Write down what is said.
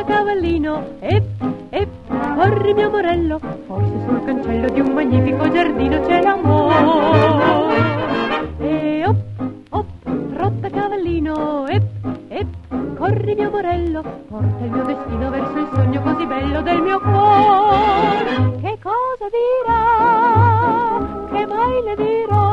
cavallino, corri mio morello, forse sul cancello di un magnifico giardino c'è l'amore. E trotta cavallino, corri mio morello, porta il mio destino verso il sogno così bello del mio cuore. Che cosa dirà? Che mai le dirò?